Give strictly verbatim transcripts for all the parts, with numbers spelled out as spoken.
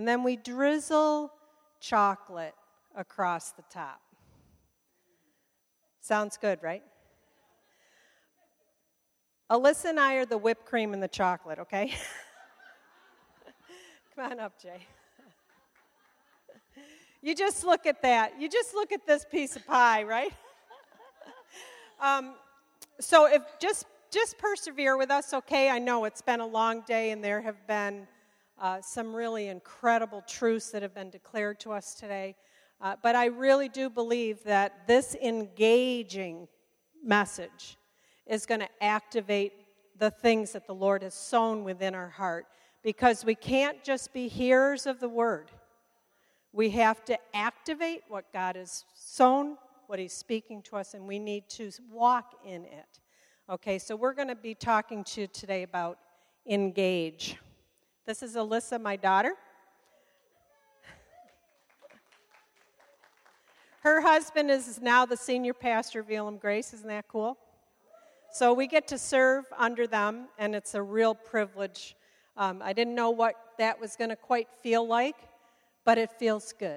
And then we drizzle chocolate across the top. Sounds good, right? Alyssa and I are the whipped cream and the chocolate, okay? Come on up, Jay. You just look at that. You just look at this piece of pie, right? um, so if just just persevere with us, okay? I know it's been a long day, and there have been uh, some really incredible truths that have been declared to us today. Uh, but I really do believe that this engaging message is going to activate the things that the Lord has sown within our heart, because we can't just be hearers of the word. We have to activate what God has sown, what he's speaking to us, and we need to walk in it. Okay, so we're going to be talking to you today about engage. This is Alyssa, my daughter. Her husband is now the senior pastor of Elam Grace. Isn't that cool? So we get to serve under them, and it's a real privilege. Um, I didn't know what that was going to quite feel like, but it feels good.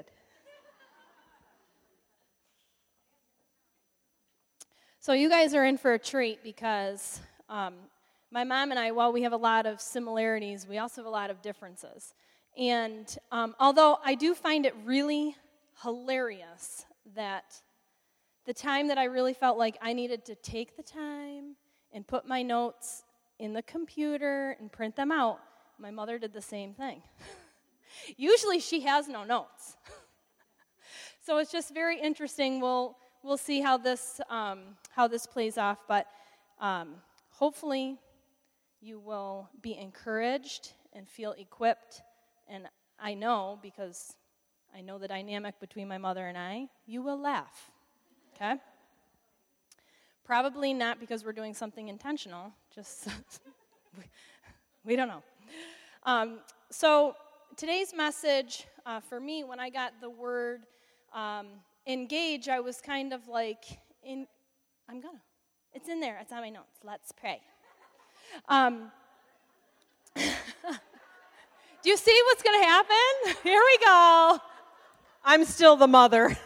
So you guys are in for a treat, because um, my mom and I, while we have a lot of similarities, we also have a lot of differences. And um, although I do find it really hilarious that the time that I really felt like I needed to take the time and put my notes in the computer and print them out, my mother did the same thing. Usually she has no notes. So it's just very interesting. We'll we'll see how this um, how this plays off, but um, hopefully you will be encouraged and feel equipped. And I know, because I know the dynamic between my mother and I, you will laugh. Okay? Probably not because we're doing something intentional. Just we, we don't know. Um, so. Today's message, uh, for me, when I got the word um, engage, I was kind of like, in, I'm gonna. It's in there. It's on my notes. Let's pray. Um, do you see what's going to happen? Here we go. I'm still the mother.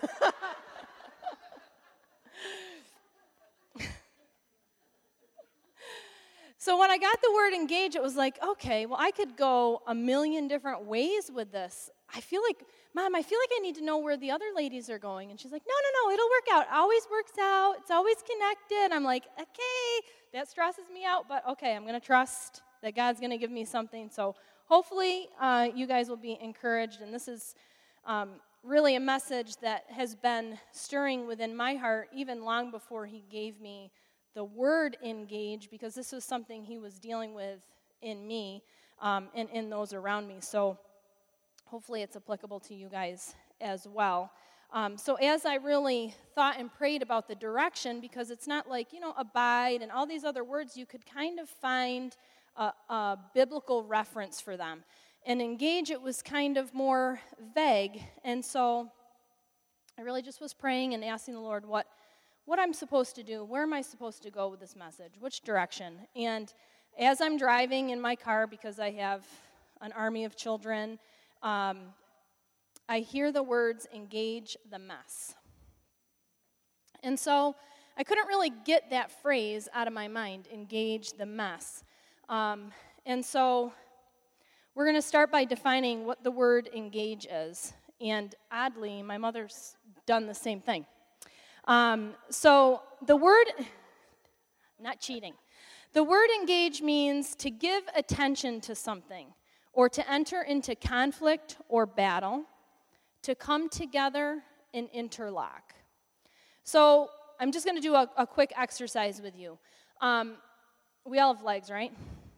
So when I got the word engage, it was like, okay, well, I could go a million different ways with this. I feel like, Mom, I feel like I need to know where the other ladies are going. And she's like, no, no, no, it'll work out. Always works out. It's always connected. I'm like, okay, that stresses me out, but okay, I'm going to trust that God's going to give me something. So hopefully uh, you guys will be encouraged. And this is um, really a message that has been stirring within my heart even long before he gave me the word engage, because this was something he was dealing with in me um, and in those around me. So hopefully it's applicable to you guys as well. Um, so as I really thought and prayed about the direction, because it's not like, you know, abide and all these other words, you could kind of find a, a biblical reference for them. And engage, it was kind of more vague. And so I really just was praying and asking the Lord what what I'm supposed to do, where am I supposed to go with this message, which direction. And as I'm driving in my car, because I have an army of children, um, I hear the words, engage the mess. And so I couldn't really get that phrase out of my mind, engage the mess. Um, and so we're going to start by defining what the word engage is. And oddly, my mother's done the same thing. Um, so the word, not cheating, the word engage means to give attention to something, or to enter into conflict or battle, to come together and interlock. So I'm just going to do a, a quick exercise with you. Um, we all have legs, right?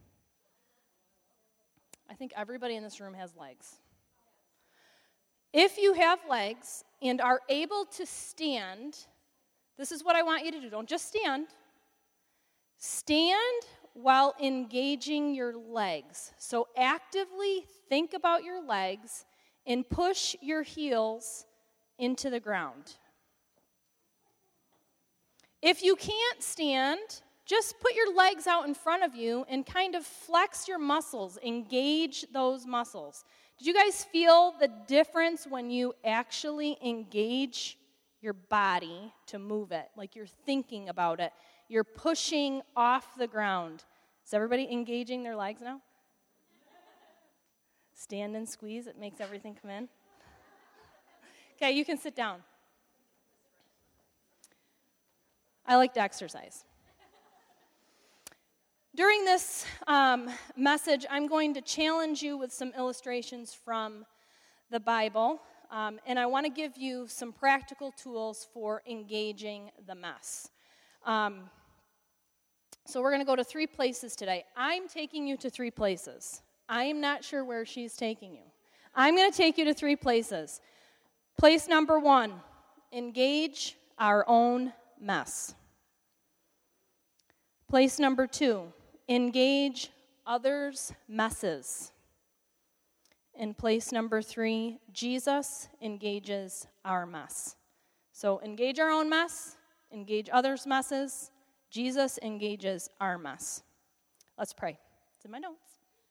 I think everybody in this room has legs. If you have legs and are able to stand, this is what I want you to do. Don't just stand. Stand while engaging your legs. So actively think about your legs and push your heels into the ground. If you can't stand, just put your legs out in front of you and kind of flex your muscles, engage those muscles. Did you guys feel the difference when you actually engage your body to move it? Like you're thinking about it. You're pushing off the ground. Is everybody engaging their legs now? Stand and squeeze. It makes everything come in. Okay, you can sit down. I like to exercise. During this um, message, I'm going to challenge you with some illustrations from the Bible, um, and I want to give you some practical tools for engaging the mess. Um, so we're going to go to three places today. I'm taking you to three places. I am not sure where she's taking you. I'm going to take you to three places. Place number one, engage our own mess. Place number two, engage others' messes. And place number three, Jesus engages our mess. So engage our own mess, engage others' messes. Jesus engages our mess. Let's pray. It's in my notes.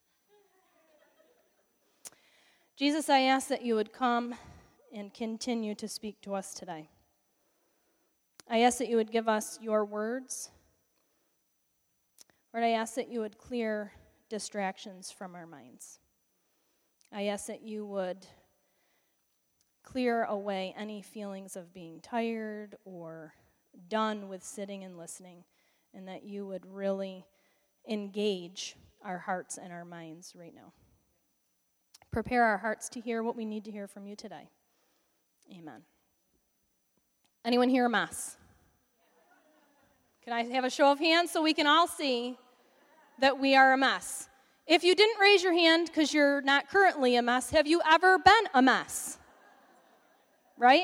Jesus, I ask that you would come and continue to speak to us today. I ask that you would give us your words. Lord, I ask that you would clear distractions from our minds. I ask that you would clear away any feelings of being tired or done with sitting and listening, and that you would really engage our hearts and our minds right now. Prepare our hearts to hear what we need to hear from you today. Amen. Anyone here a mess? Can I have a show of hands so we can all see that we are a mess? If you didn't raise your hand because you're not currently a mess, have you ever been a mess? Right?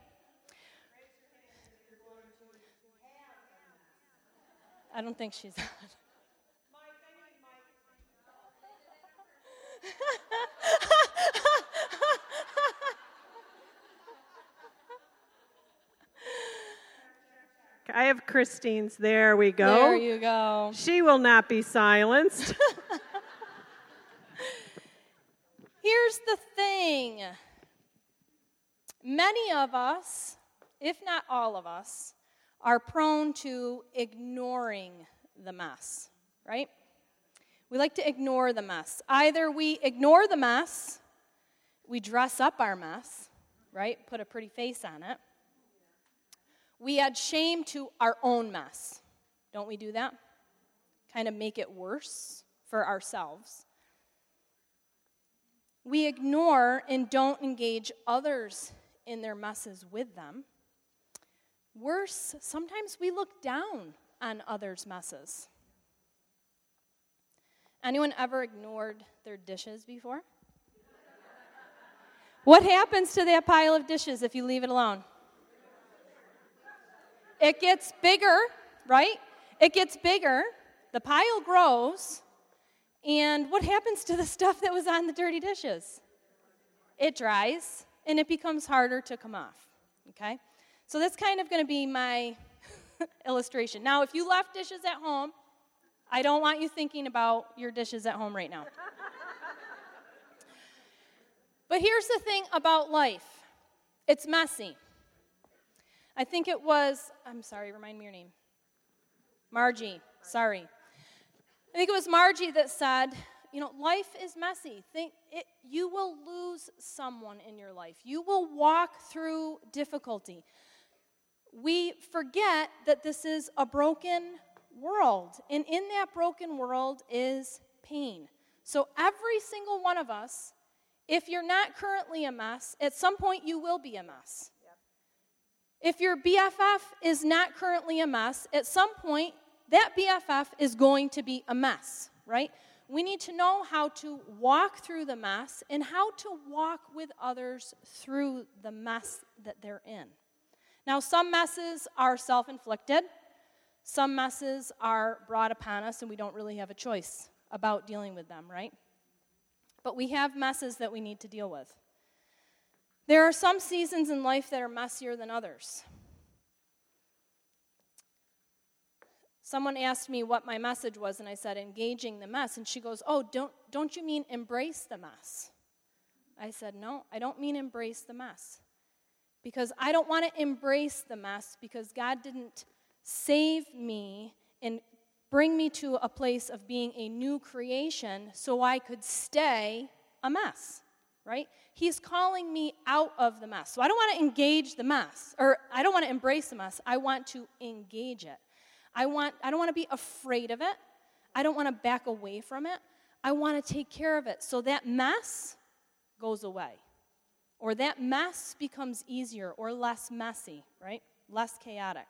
I don't think she's on. I have Christine's. There we go. There you go. She will not be silenced. Here's the thing. Many of us, if not all of us, are prone to ignoring the mess, right? We like to ignore the mess. Either we ignore the mess, we dress up our mess, right? Put a pretty face on it. We add shame to our own mess. Don't we do that? Kind of make it worse for ourselves. We ignore and don't engage others in their messes with them. Worse, sometimes we look down on others' messes. Anyone ever ignored their dishes before? What happens to that pile of dishes if you leave it alone? It gets bigger, right? It gets bigger, the pile grows, and what happens to the stuff that was on the dirty dishes? It dries, and it becomes harder to come off, okay? So that's kind of going to be my illustration. Now, if you left dishes at home, I don't want you thinking about your dishes at home right now. But here's the thing about life. It's messy. I think it was, I'm sorry, remind me your name. Margie, sorry. I think it was Margie that said, you know, life is messy. Think it, you will lose someone in your life. You will walk through difficulty. We forget that this is a broken world, and in that broken world is pain. So every single one of us, if you're not currently a mess, at some point you will be a mess. If your B F F is not currently a mess, at some point, that B F F is going to be a mess, right? We need to know how to walk through the mess and how to walk with others through the mess that they're in. Now, some messes are self-inflicted. Some messes are brought upon us, and we don't really have a choice about dealing with them, right? But we have messes that we need to deal with. There are some seasons in life that are messier than others. Someone asked me what my message was, and I said, engaging the mess. And she goes, oh, don't, don't you mean embrace the mess? I said, no, I don't mean embrace the mess. Because I don't want to embrace the mess because God didn't save me and bring me to a place of being a new creation so I could stay a mess, right? He's calling me out of the mess. So I don't want to engage the mess, or I don't want to embrace the mess. I want to engage it. I want I don't want to be afraid of it. I don't want to back away from it. I want to take care of it so that mess goes away. Or that mess becomes easier or less messy, right? Less chaotic.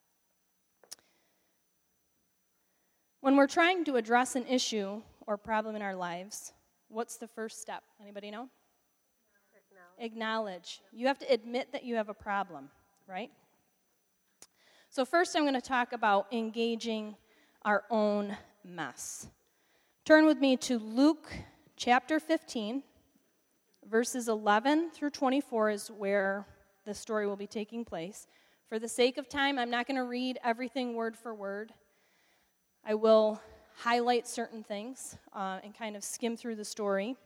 When we're trying to address an issue or problem in our lives, what's the first step? Anybody know? Acknowledge. Acknowledge. You have to admit that you have a problem, right? So first I'm going to talk about engaging our own mess. Turn with me to Luke chapter fifteen. Verses eleven through twenty-four is where the story will be taking place. For the sake of time, I'm not going to read everything word for word. I will highlight certain things uh, and kind of skim through the story.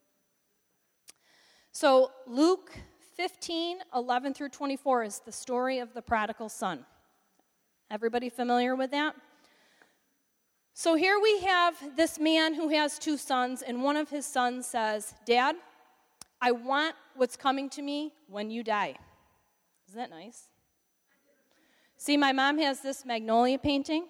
So Luke fifteen, eleven through twenty-four is the story of the prodigal son. Everybody familiar with that? So here we have this man who has two sons, and one of his sons says, Dad, I want what's coming to me when you die. Isn't that nice? See, my mom has this magnolia painting,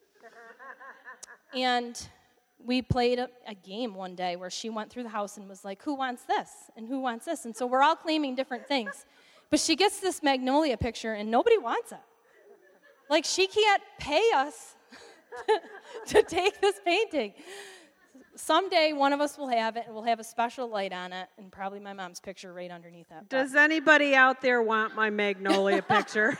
and we played a, a game one day where she went through the house and was like, who wants this? And who wants this? And so we're all claiming different things. But she gets this magnolia picture, and nobody wants it. Like, she can't pay us to take this painting. Someday, one of us will have it, and we'll have a special light on it, and probably my mom's picture right underneath it. Does anybody out there want my magnolia picture?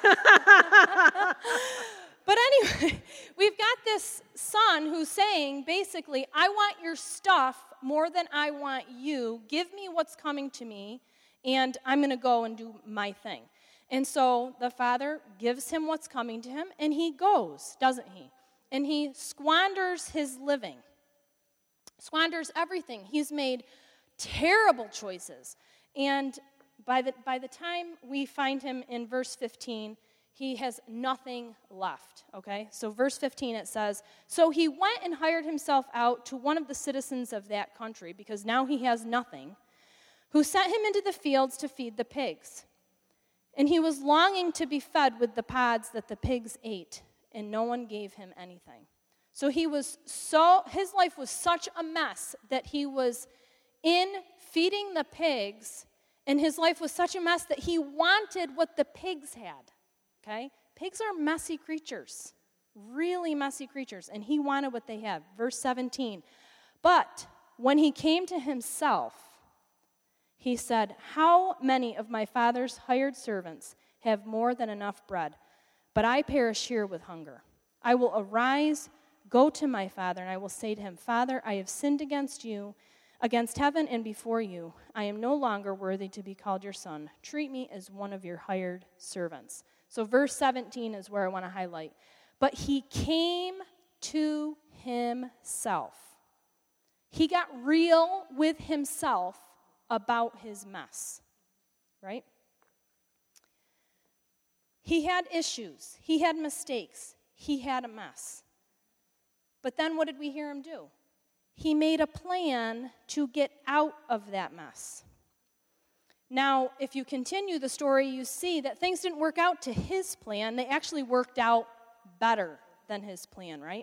But anyway, we've got this son who's saying, basically, I want your stuff more than I want you. Give me what's coming to me, and I'm going to go and do my thing. And so the father gives him what's coming to him, and he goes, doesn't he? And he squanders his living. Squanders everything. He's made terrible choices. And by the, by the time we find him in verse fifteen, he has nothing left, okay? So verse fifteen, it says, so he went and hired himself out to one of the citizens of that country, because now he has nothing, who sent him into the fields to feed the pigs. And he was longing to be fed with the pods that the pigs ate, and no one gave him anything. So he was so, his life was such a mess that he was in feeding the pigs, and his life was such a mess that he wanted what the pigs had, okay? Pigs are messy creatures, really messy creatures, and he wanted what they had. Verse seventeen, but when he came to himself, he said, how many of my father's hired servants have more than enough bread, but I perish here with hunger. I will arise, go to my father, and I will say to him, Father, I have sinned against you, against heaven and before you. I am no longer worthy to be called your son. Treat me as one of your hired servants. So verse seventeen is where I want to highlight. But he came to himself. He got real with himself about his mess, right? He had issues. He had mistakes. He had a mess. But then what did we hear him do? He made a plan to get out of that mess. Now, if you continue the story, you see that things didn't work out to his plan. They actually worked out better than his plan, right?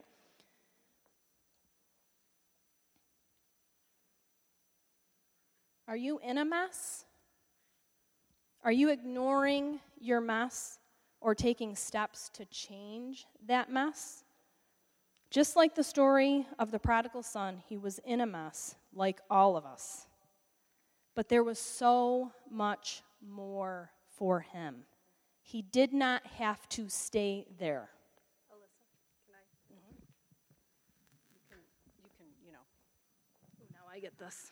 Are you in a mess? Are you ignoring your mess or taking steps to change that mess? Just like the story of the prodigal son, he was in a mess, like all of us. But there was so much more for him. He did not have to stay there. Alyssa, can I? Mm-hmm. You can, you can, you know. Ooh, now I get this.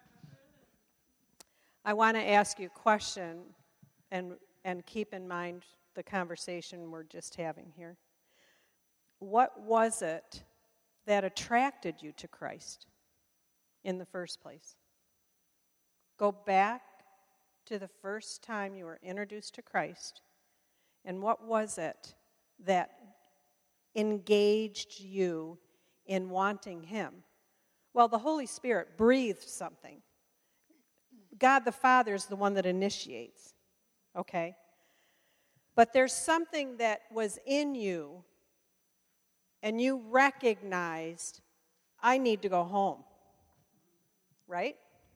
I want to ask you a question, and and keep in mind the conversation we're just having here. What was it that attracted you to Christ in the first place? Go back to the first time you were introduced to Christ, and what was it that engaged you in wanting him? Well, the Holy Spirit breathed something. God the Father is the one that initiates, okay? But there's something that was in you, and you recognized, I need to go home, right?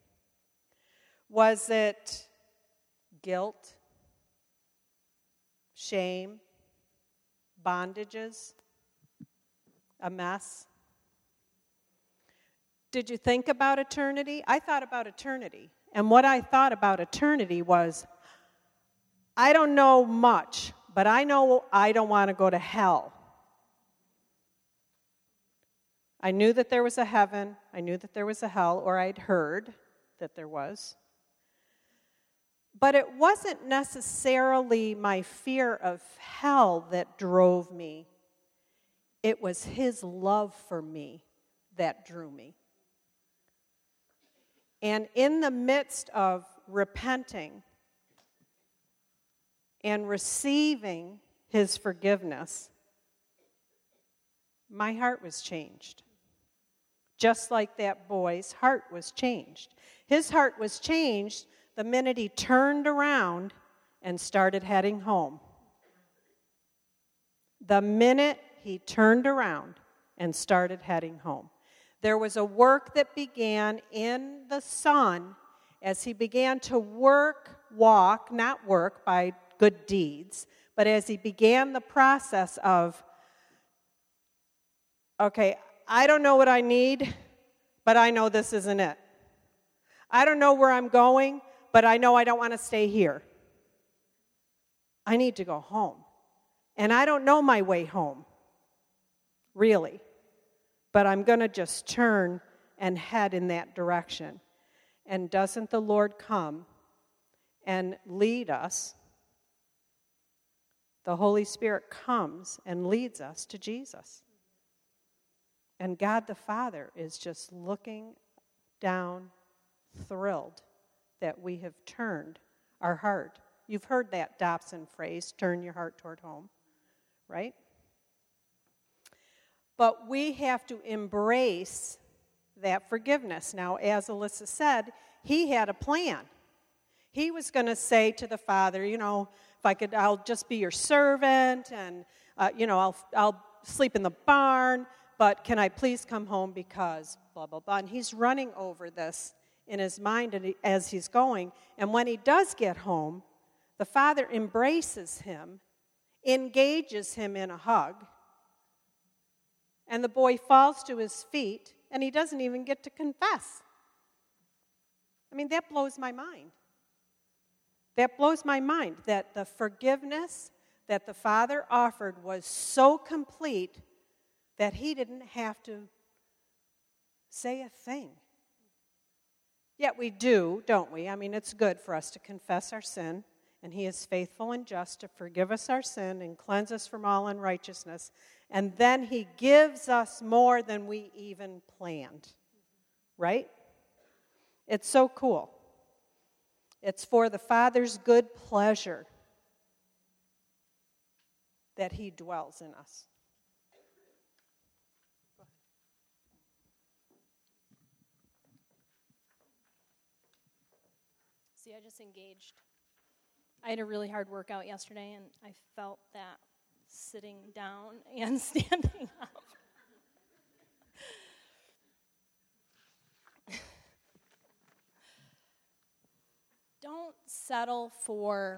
Was it guilt, shame, bondages, a mess? Did you think about eternity? I thought about eternity. And what I thought about eternity was, I don't know much, but I know I don't want to go to hell. I knew that there was a heaven. I knew that there was a hell, or I'd heard that there was. But it wasn't necessarily my fear of hell that drove me. It was his love for me that drew me. And in the midst of repenting and receiving his forgiveness, my heart was changed. Just like that boy's heart was changed. His heart was changed the minute he turned around and started heading home. The minute he turned around and started heading home. There was a work that began in the son as he began to work, walk, not work by good deeds, but as he began the process of, okay, I don't know what I need, but I know this isn't it. I don't know where I'm going, but I know I don't want to stay here. I need to go home. And I don't know my way home, really. But I'm going to just turn and head in that direction. And doesn't the Lord come and lead us? The Holy Spirit comes and leads us to Jesus. And God the Father is just looking down, thrilled that we have turned our heart. You've heard that Dobson phrase, turn your heart toward home, right? But we have to embrace that forgiveness. Now, as Alyssa said, he had a plan. He was going to say to the Father, you know, if I could, I'll just be your servant, and, uh, you know, I'll, I'll sleep in the barn, but can I please come home because blah, blah, blah. And he's running over this in his mind as he's going. And when he does get home, the Father embraces him, engages him in a hug, and the boy falls to his feet, and he doesn't even get to confess. I mean, that blows my mind. That blows my mind that the forgiveness that the Father offered was so complete that he didn't have to say a thing. Yet we do, don't we? I mean, it's good for us to confess our sin, and he is faithful and just to forgive us our sin and cleanse us from all unrighteousness. And then he gives us more than we even planned. Right? It's so cool. It's for the Father's good pleasure that he dwells in us. See, I just engaged. I had a really hard workout yesterday, and I felt that sitting down and standing up. Don't settle for,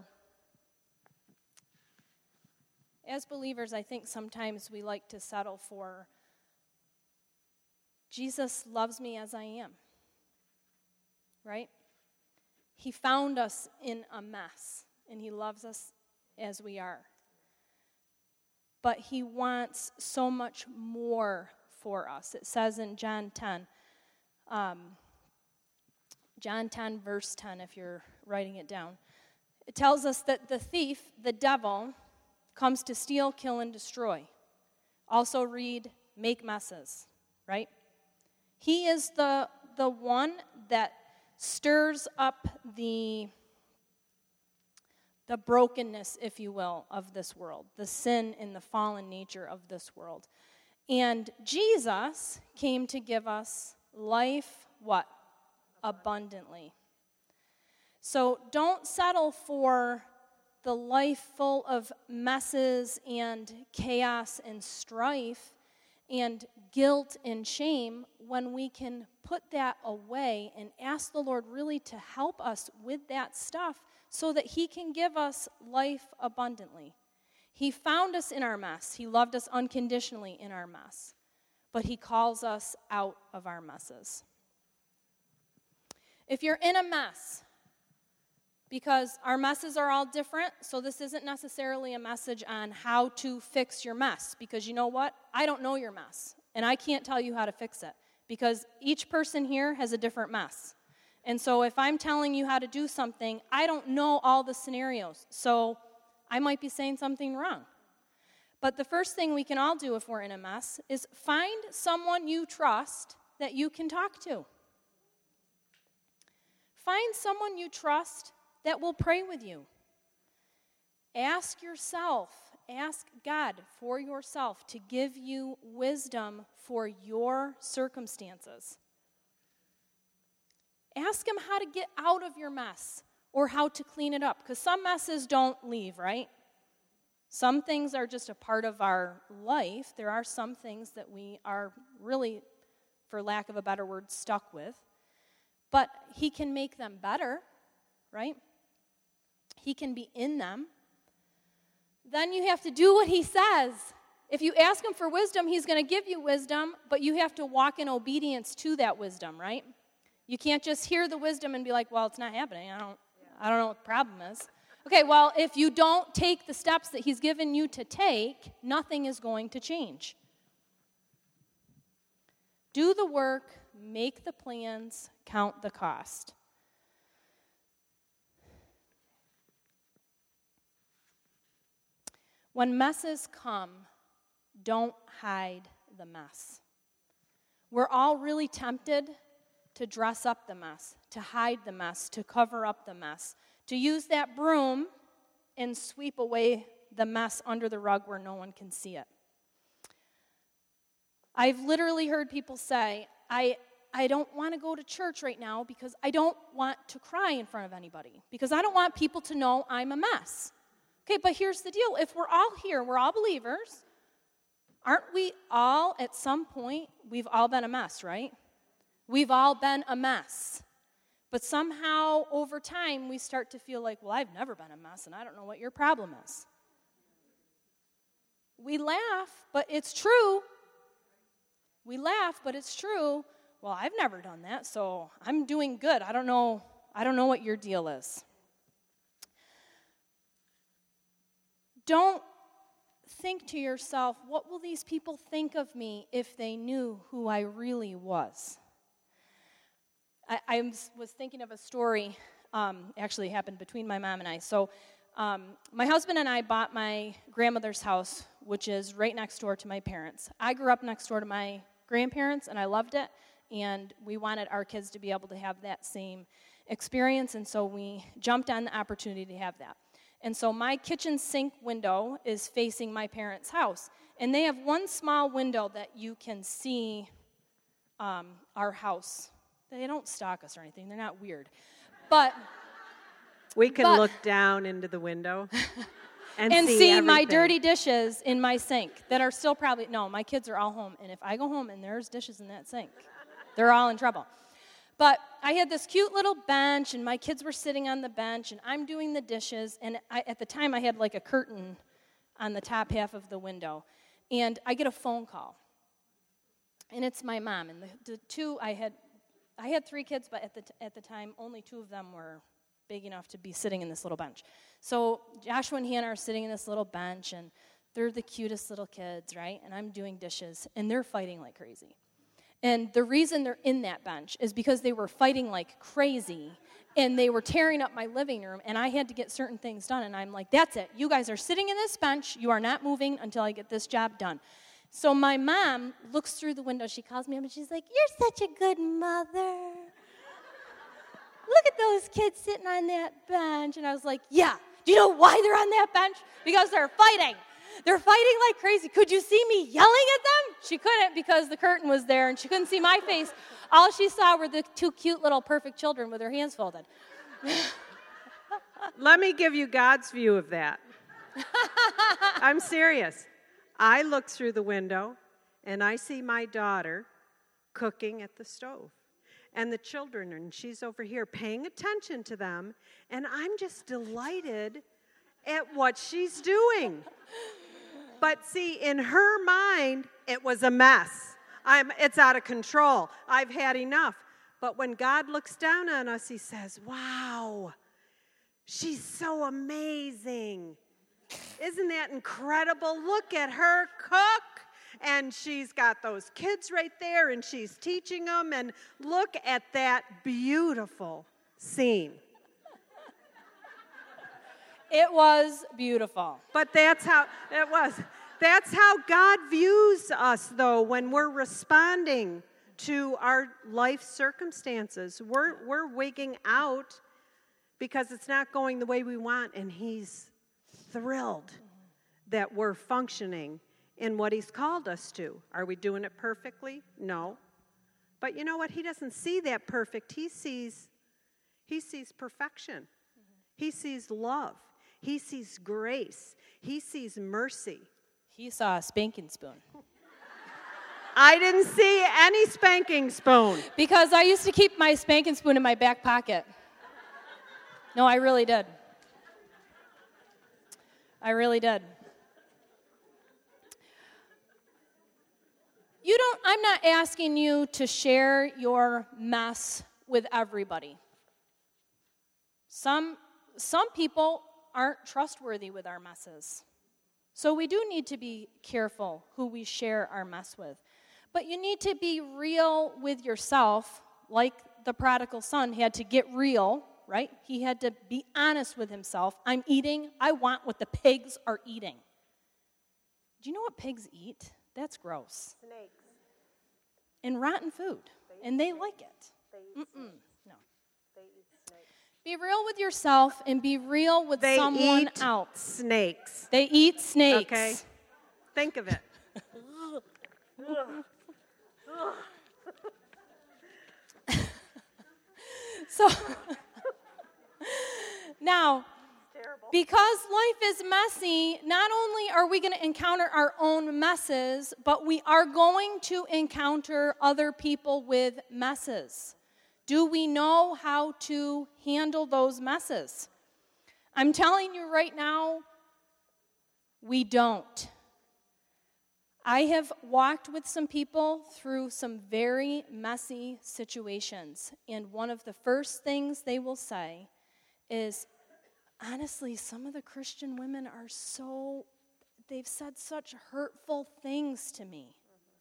as believers, I think sometimes we like to settle for, Jesus loves me as I am, right? He found us in a mess, and he loves us as we are. But he wants so much more for us. It says in John ten, um, John ten, verse ten, if you're writing it down. It tells us that the thief, the devil, comes to steal, kill, and destroy. Also read, make messes, right? He is the, the one that stirs up the, the brokenness, if you will, of this world, the sin and the fallen nature of this world. And Jesus came to give us life, what? Abundantly. So don't settle for the life full of messes and chaos and strife and guilt and shame when we can put that away and ask the Lord really to help us with that stuff so that he can give us life abundantly. He found us in our mess. He loved us unconditionally in our mess. But he calls us out of our messes. If you're in a mess, because our messes are all different, so this isn't necessarily a message on how to fix your mess. Because you know what? I don't know your mess, and I can't tell you how to fix it. Because each person here has a different mess. And so if I'm telling you how to do something, I don't know all the scenarios. So I might be saying something wrong. But the first thing we can all do if we're in a mess is find someone you trust that you can talk to. Find someone you trust that will pray with you. Ask yourself, ask God for yourself to give you wisdom for your circumstances. Ask him how to get out of your mess or how to clean it up, because some messes don't leave, right? Some things are just a part of our life. There are some things that we are really, for lack of a better word, stuck with. But he can make them better, right? He can be in them. Then you have to do what he says. If you ask him for wisdom, he's going to give you wisdom, but you have to walk in obedience to that wisdom, right? You can't just hear the wisdom and be like, well, it's not happening. I don't, I don't know what the problem is. Okay, well, if you don't take the steps that he's given you to take, nothing is going to change. Do the work, make the plans, count the cost. When messes come, don't hide the mess. We're all really tempted to dress up the mess, to hide the mess, to cover up the mess, to use that broom and sweep away the mess under the rug where no one can see it. I've literally heard people say, I, I don't want to go to church right now because I don't want to cry in front of anybody, because I don't want people to know I'm a mess. Okay, but here's the deal. If we're all here, we're all believers, aren't we all at some point, we've all been a mess, right? We've all been a mess. But somehow, over time, we start to feel like, well, I've never been a mess, and I don't know what your problem is. We laugh, but it's true. We laugh, but it's true. Well, I've never done that, so I'm doing good. I don't know, I don't know what your deal is. Don't think to yourself, what will these people think of me if they knew who I really was? I, I was thinking of a story, um, actually happened between my mom and I. So um, my husband and I bought my grandmother's house, which is right next door to my parents. I grew up next door to my grandparents, and I loved it, and we wanted our kids to be able to have that same experience, and so we jumped on the opportunity to have that. And so my kitchen sink window is facing my parents' house, and they have one small window that you can see um, our house. They don't stalk us or anything. They're not weird. But we can but, look down into the window and, and see, see my dirty dishes in my sink that are still probably, no, my kids are all home. And if I go home and there's dishes in that sink, they're all in trouble. But I had this cute little bench, and my kids were sitting on the bench, and I'm doing the dishes. And I, at the time, I had like a curtain on the top half of the window. And I get a phone call. And it's my mom. And the, the two I had... I had three kids, but at the t- at the time, only two of them were big enough to be sitting in this little bench. So Joshua and Hannah are sitting in this little bench, and they're the cutest little kids, right? And I'm doing dishes, and they're fighting like crazy. And the reason they're in that bench is because they were fighting like crazy, and they were tearing up my living room, and I had to get certain things done. And I'm like, that's it. You guys are sitting in this bench. You are not moving until I get this job done. So my mom looks through the window. She calls me up, and she's like, you're such a good mother. look at those kids sitting on that bench. And I was like, yeah. Do you know why they're on that bench? Because they're fighting. They're fighting like crazy. Could you see me yelling at them? She couldn't because the curtain was there and she couldn't see my face. All she saw were the two cute little perfect children with their hands folded. Let me give you God's view of that. I'm serious. I look through the window and I see my daughter cooking at the stove. And the children, and she's over here paying attention to them, and I'm just delighted at what she's doing. But see, in her mind, it was a mess. I'm, it's out of control. I've had enough. But when God looks down on us, he says, wow, she's so amazing. Isn't that incredible? Look at her cook. And she's got those kids right there, and she's teaching them, and look at that beautiful scene. It was beautiful. But that's how it was. That's how God views us, though, when we're responding to our life circumstances. We're, we're wigging out because it's not going the way we want, and he's thrilled that we're functioning in what he's called us to. Are we doing it perfectly? No. But you know what? He doesn't see that perfect. He sees, he sees perfection. Mm-hmm. He sees love. He sees grace. He sees mercy. He saw a spanking spoon. I didn't see any spanking spoon. Because I used to keep my spanking spoon in my back pocket. No, I really did. I really did. You don't, I'm not asking you to share your mess with everybody. Some, some people aren't trustworthy with our messes. So we do need to be careful who we share our mess with. But you need to be real with yourself, like the prodigal son had to get real, right? He had to be honest with himself. I'm eating, I want what the pigs are eating. Do you know what pigs eat? That's gross. Snakes. And rotten food. They and they snakes. Like it. They eat Mm-mm. No. They eat snakes. Be real with yourself and be real with they someone eat else. Snakes. They eat snakes. Okay. Think of it. So now, because life is messy, not only are we going to encounter our own messes, but we are going to encounter other people with messes. Do we know how to handle those messes? I'm telling you right now, we don't. I have walked with some people through some very messy situations, and one of the first things they will say is, honestly, some of the Christian women are so, they've said such hurtful things to me.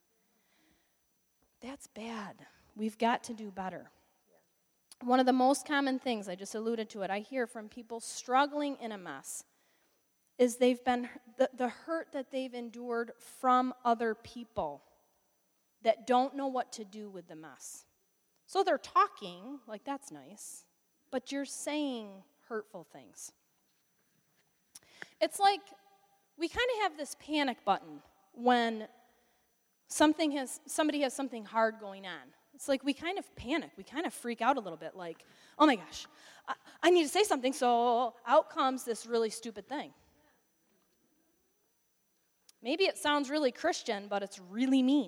That's bad. We've got to do better. One of the most common things, I just alluded to it, I hear from people struggling in a mess is they've been, the, the hurt that they've endured from other people that don't know what to do with the mess. So they're talking, like that's nice, but you're saying hurtful things. It's like we kind of have this panic button when something has somebody has something hard going on. It's like we kind of panic. We kind of freak out a little bit like, oh my gosh, I, I need to say something, so out comes this really stupid thing. Maybe it sounds really Christian, but it's really mean.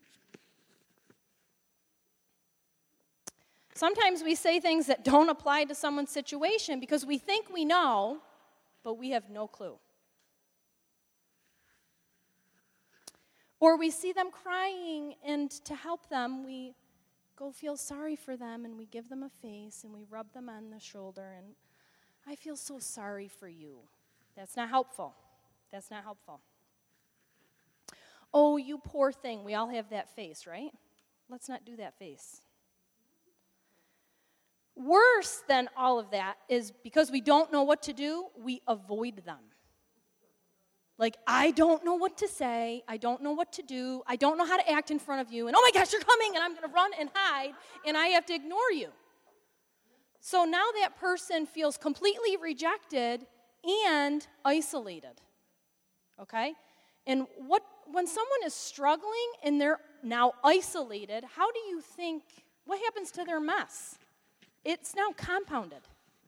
Sometimes we say things that don't apply to someone's situation because we think we know, but we have no clue. Or we see them crying, and to help them, we go feel sorry for them, and we give them a face, and we rub them on the shoulder, and I feel so sorry for you. That's not helpful. That's not helpful. Oh, you poor thing. We all have that face, right? Let's not do that face. Worse than all of that is because we don't know what to do, we avoid them. Like, I don't know what to say. I don't know what to do. I don't know how to act in front of you. And oh my gosh, you're coming, and I'm going to run and hide, and I have to ignore you. So now that person feels completely rejected and isolated. Okay? And what when someone is struggling and they're now isolated, how do you think, what happens to their mess? It's now compounded.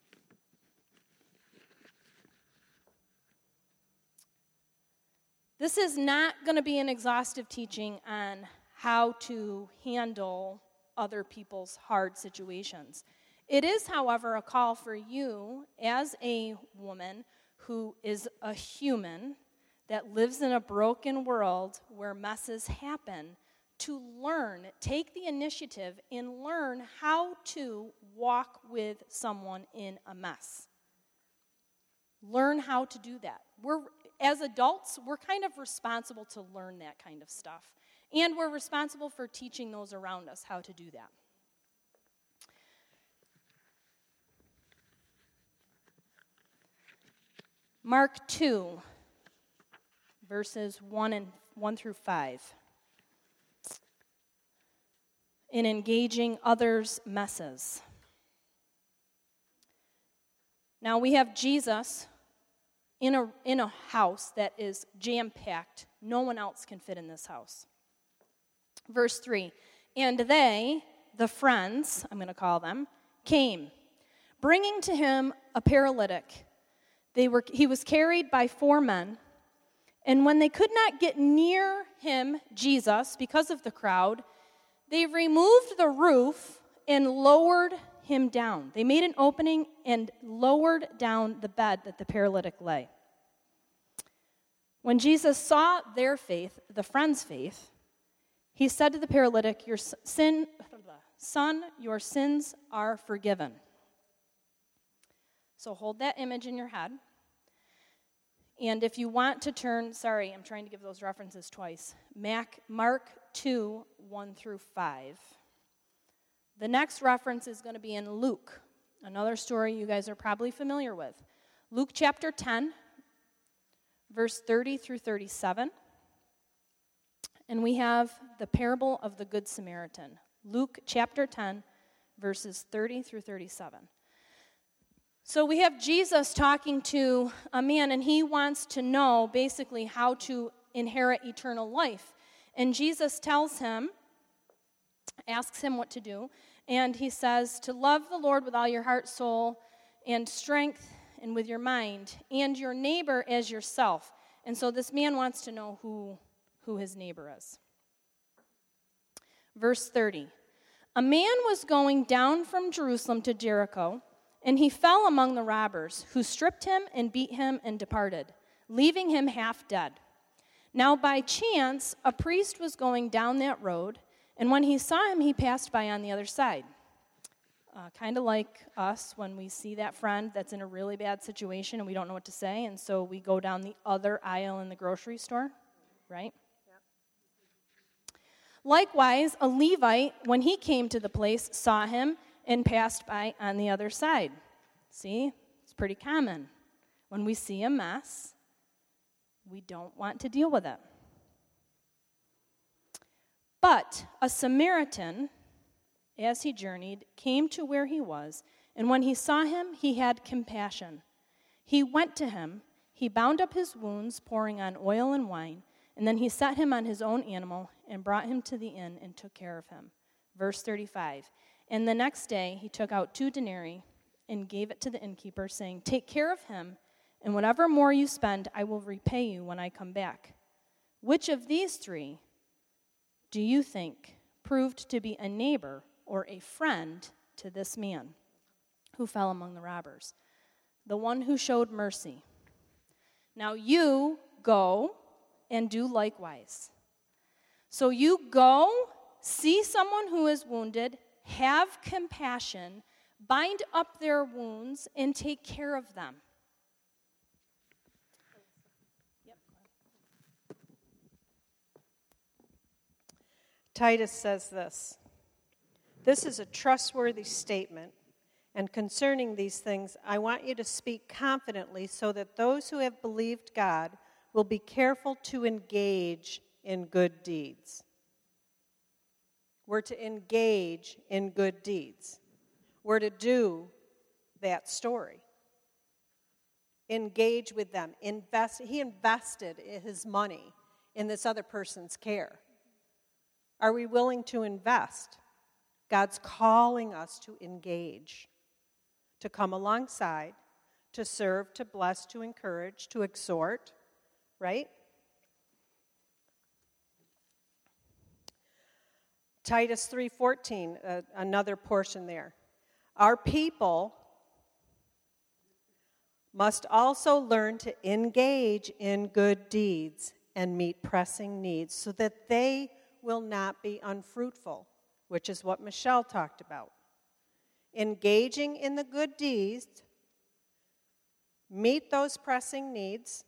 This is not going to be an exhaustive teaching on how to handle other people's hard situations. It is, however, a call for you as a woman who is a human that lives in a broken world where messes happen to learn, take the initiative and learn how to walk with someone in a mess. Learn how to do that. We're, as adults, we're kind of responsible to learn that kind of stuff. And we're responsible for teaching those around us how to do that. Mark two, verses one and one through five. In engaging others' messes. Now we have Jesus in a in a house that is jam-packed. No one else can fit in this house. Verse three, and they, the friends, I'm going to call them, came, bringing to him a paralytic. They were he was carried by four men, and when they could not get near him, Jesus, because of the crowd, they removed the roof and lowered him down. They made an opening and lowered down the bed that the paralytic lay. When Jesus saw their faith, the friends' faith, he said to the paralytic, "Your sin, son, your sins are forgiven." So hold that image in your head. And if you want to turn, sorry, I'm trying to give those references twice. Mac, Mark two, one through five. The next reference is going to be in Luke, another story you guys are probably familiar with. Luke chapter ten, verse thirty through thirty-seven. And we have the parable of the Good Samaritan. Luke chapter ten, verses thirty through thirty-seven. So we have Jesus talking to a man, and he wants to know basically how to inherit eternal life. And Jesus tells him, asks him what to do, and he says to love the Lord with all your heart, soul, and strength, and with your mind, and your neighbor as yourself. And so this man wants to know who, who his neighbor is. Verse thirty, a man was going down from Jerusalem to Jericho, and he fell among the robbers, who stripped him and beat him and departed, leaving him half dead. Now by chance, a priest was going down that road, and when he saw him, he passed by on the other side. Uh, kind of like us when we see that friend that's in a really bad situation and we don't know what to say, and so we go down the other aisle in the grocery store, right? Yep. Likewise, a Levite, when he came to the place, saw him and passed by on the other side. See, it's pretty common. When we see a mess, we don't want to deal with it. But a Samaritan, as he journeyed, came to where he was, and when he saw him, he had compassion. He went to him, he bound up his wounds, pouring on oil and wine, and then he set him on his own animal and brought him to the inn and took care of him. Verse thirty-five, and the next day he took out two denarii and gave it to the innkeeper, saying, take care of him, and whatever more you spend, I will repay you when I come back. Which of these three do you think proved to be a neighbor or a friend to this man who fell among the robbers? The one who showed mercy. Now you go and do likewise. So you go, see someone who is wounded, have compassion, bind up their wounds, and take care of them. Yep. Titus says this, this is a trustworthy statement, and concerning these things, I want you to speak confidently so that those who have believed God will be careful to engage in good deeds. We're to engage in good deeds. We're to do that story. Engage with them. Invest. He invested his money in this other person's care. Are we willing to invest? God's calling us to engage, to come alongside, to serve, to bless, to encourage, to exhort, right? Titus three fourteen, uh, another portion there. Our people must also learn to engage in good deeds and meet pressing needs so that they will not be unfruitful, which is what Michelle talked about. Engaging in the good deeds, meet those pressing needs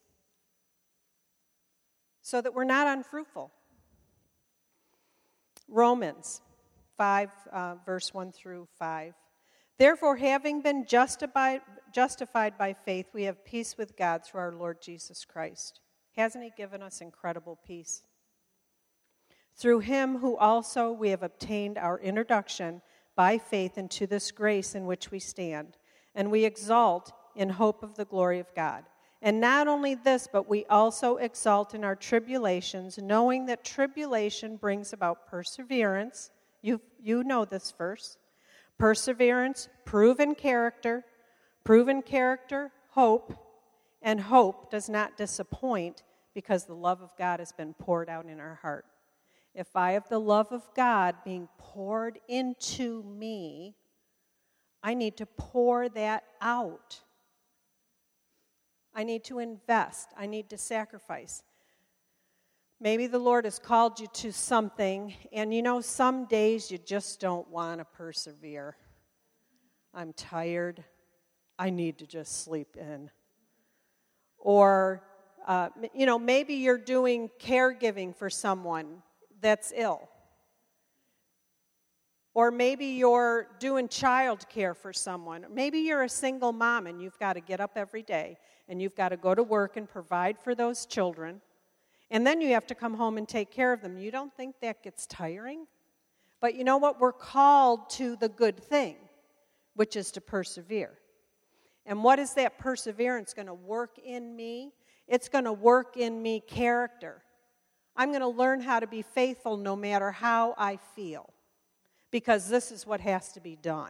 so that we're not unfruitful. Romans five, uh, verse one through five. Therefore, having been justified, justified by faith, we have peace with God through our Lord Jesus Christ. Hasn't He given us incredible peace? Through Him who also we have obtained our introduction by faith into this grace in which we stand, and we exalt in hope of the glory of God. And not only this, but we also exalt in our tribulations, knowing that tribulation brings about perseverance. You, you know this verse. Perseverance, proven character, proven character, hope, and hope does not disappoint because the love of God has been poured out in our heart. If I have the love of God being poured into me, I need to pour that out. I need to invest. I need to sacrifice. Maybe the Lord has called you to something, and you know, some days you just don't want to persevere. I'm tired. I need to just sleep in. Or, uh, you know, maybe you're doing caregiving for someone that's ill. Or maybe you're doing child care for someone. Maybe you're a single mom and you've got to get up every day and you've got to go to work and provide for those children. And then you have to come home and take care of them. You don't think that gets tiring? But you know what? We're called to the good thing, which is to persevere. And what is that perseverance going to work in me? It's going to work in me character. I'm going to learn how to be faithful no matter how I feel, because this is what has to be done.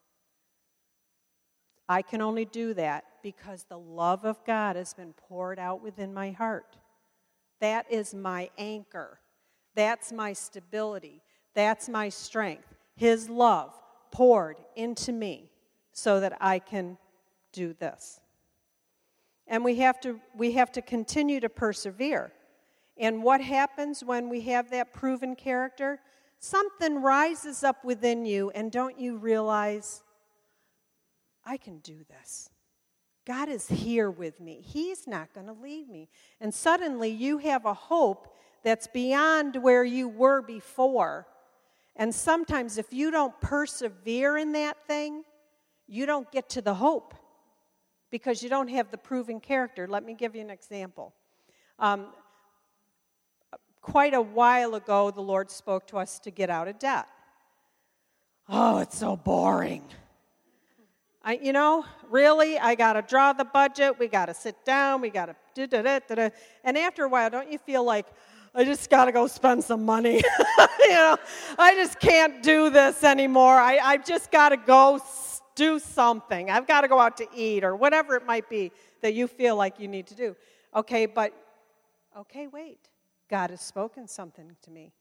I can only do that because the love of God has been poured out within my heart. That is my anchor. That's my stability. That's my strength. His love poured into me so that I can do this. And we have to we have to continue to persevere. And what happens when we have that proven character? Something rises up within you, and don't you realize, I can do this. God is here with me. He's not going to leave me. And suddenly you have a hope that's beyond where you were before. And sometimes if you don't persevere in that thing, you don't get to the hope because you don't have the proven character. Let me give you an example. Um, quite a while ago, the Lord spoke to us to get out of debt. Oh, it's so boring. I, you know, really, I got to draw the budget. We got to sit down. We got to da da da da da. And after a while, don't you feel like, I just got to go spend some money? You know, I just can't do this anymore. I, I just got to go do something. I've got to go out to eat or whatever it might be that you feel like you need to do. Okay, but, okay, wait. God has spoken something to me.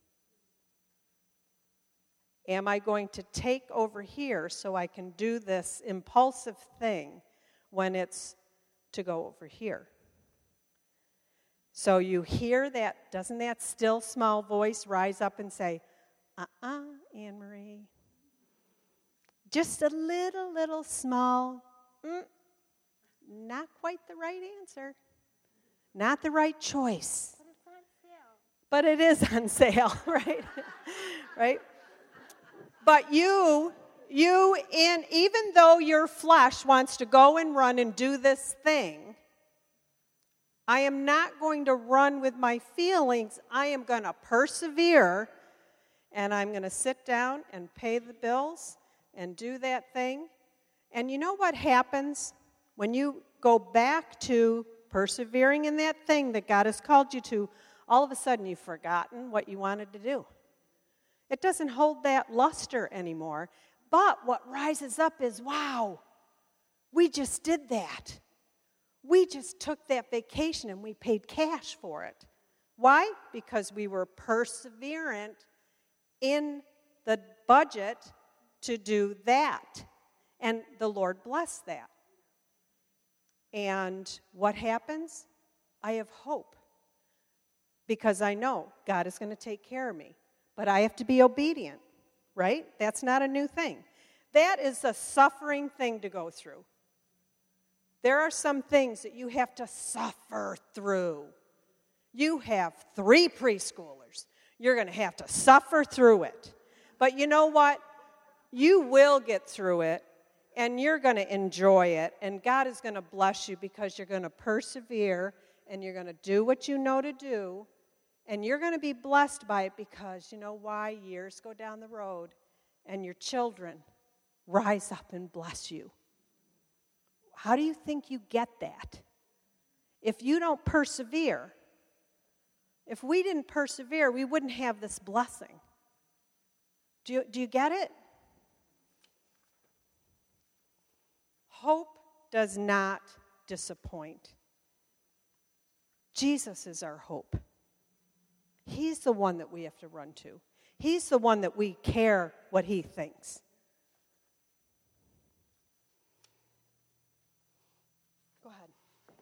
Am I going to take over here so I can do this impulsive thing when it's to go over here? So you hear that, doesn't that still small voice rise up and say, uh-uh, Anne-Marie. Just a little, little small, mm, not quite the right answer. Not the right choice. But it is on sale, right? Right? But you, you, in, even though your flesh wants to go and run and do this thing, I am not going to run with my feelings. I am going to persevere, and I'm going to sit down and pay the bills and do that thing. And you know what happens when you go back to persevering in that thing that God has called you to? All of a sudden you've forgotten what you wanted to do. It doesn't hold that luster anymore. But what rises up is, wow, we just did that. We just took that vacation and we paid cash for it. Why? Because we were perseverant in the budget to do that. And the Lord blessed that. And what happens? I have hope. Because I know God is going to take care of me. But I have to be obedient, right? That's not a new thing. That is a suffering thing to go through. There are some things that you have to suffer through. You have three preschoolers. You're going to have to suffer through it. But you know what? You will get through it, and you're going to enjoy it, and God is going to bless you because you're going to persevere, and you're going to do what you know to do, and you're going to be blessed by it because, you know why? Years go down the road, and your children rise up and bless you. How do you think you get that? If you don't persevere, if we didn't persevere, we wouldn't have this blessing. Do you, do you get it? Hope does not disappoint. Jesus is our hope. He's the one that we have to run to. He's the one that we care what he thinks. Go ahead.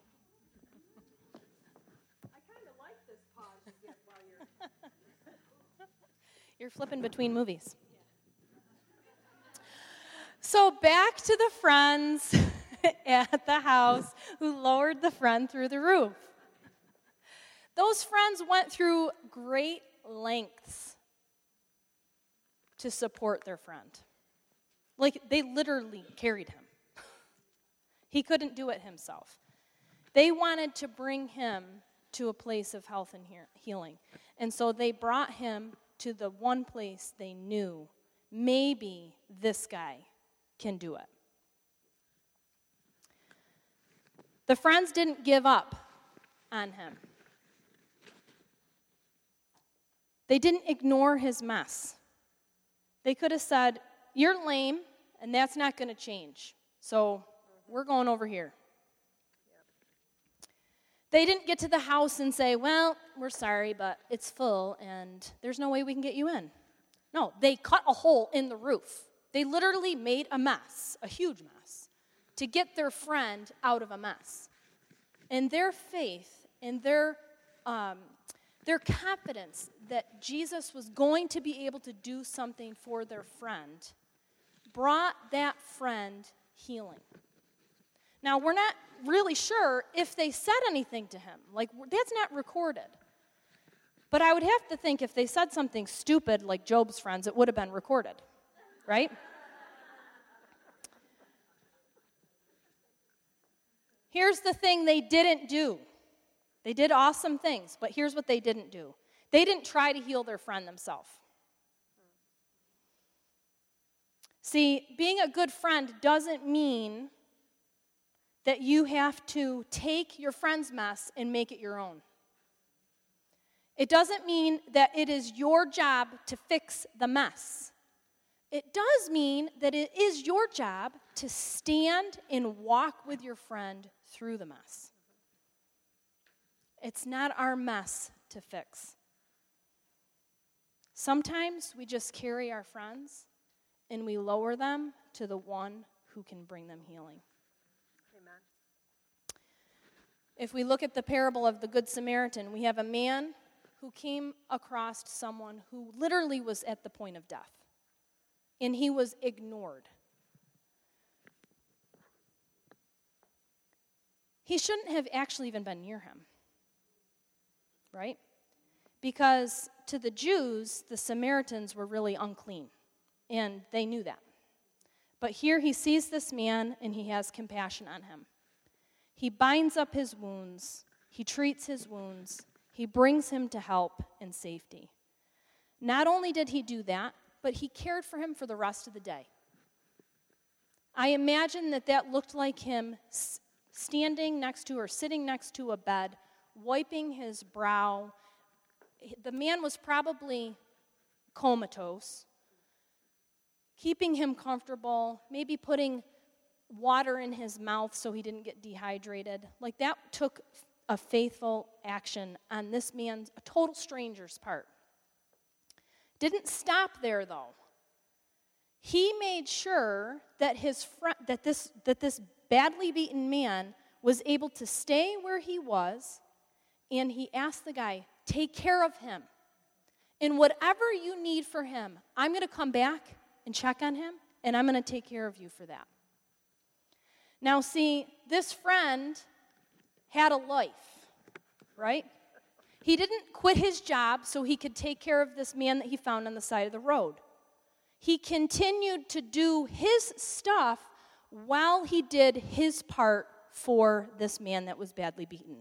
I kind of like this pause you get while you're... You're flipping between movies. So back to the friends at the house who lowered the friend through the roof. Those friends went through great lengths to support their friend. Like, they literally carried him. He couldn't do it himself. They wanted to bring him to a place of health and healing. And so they brought him to the one place they knew, maybe this guy can do it. The friends didn't give up on him. They didn't ignore his mess. They could have said, "You're lame, and that's not going to change. So we're going over here." They didn't get to the house and say, "Well, we're sorry, but it's full, and there's no way we can get you in." No, they cut a hole in the roof. They literally made a mess, a huge mess, to get their friend out of a mess. And their faith and their um, their confidence that Jesus was going to be able to do something for their friend brought that friend healing. Now, we're not really sure if they said anything to him. Like, that's not recorded. But I would have to think if they said something stupid like Job's friends, it would have been recorded, right? Here's the thing they didn't do. They did awesome things, but here's what they didn't do. They didn't try to heal their friend themselves. See, being a good friend doesn't mean that you have to take your friend's mess and make it your own. It doesn't mean that it is your job to fix the mess. It does mean that it is your job to stand and walk with your friend through the mess. It's not our mess to fix. Sometimes we just carry our friends and we lower them to the one who can bring them healing. Amen. If we look at the parable of the Good Samaritan, we have a man who came across someone who literally was at the point of death, and he was ignored. He shouldn't have actually even been near him, right? Because to the Jews, the Samaritans were really unclean, and they knew that. But here he sees this man, and he has compassion on him. He binds up his wounds, he treats his wounds, he brings him to help and safety. Not only did he do that, but he cared for him for the rest of the day. I imagine that that looked like him s- standing next to or sitting next to a bed, wiping his brow. The man was probably comatose, keeping him comfortable, maybe putting water in his mouth so he didn't get dehydrated. Like, that took a faithful action on this man's, a total stranger's part. Didn't stop there, though. He made sure that his friend, that this that this badly beaten man was able to stay where he was, and he asked the guy, take care of him. And whatever you need for him, I'm going to come back and check on him, and I'm going to take care of you for that. Now, see, this friend had a life, right? He didn't quit his job so he could take care of this man that he found on the side of the road. He continued to do his stuff while he did his part for this man that was badly beaten.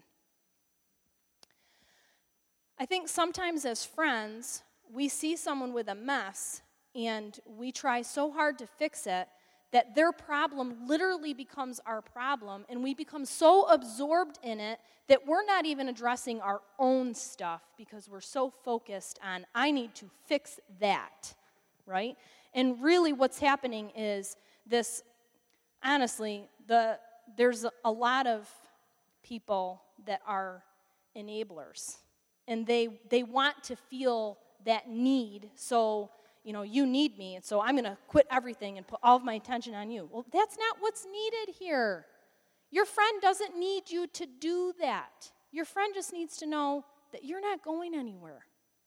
I think sometimes as friends, we see someone with a mess and we try so hard to fix it that their problem literally becomes our problem, and we become so absorbed in it that we're not even addressing our own stuff because we're so focused on, I need to fix that, right? And really what's happening is this, honestly, the there's a lot of people that are enablers, and they they want to feel that need, so, you know, you need me, and so I'm going to quit everything and put all of my attention on you. Well, that's not what's needed here. Your friend doesn't need you to do that. Your friend just needs to know that you're not going anywhere.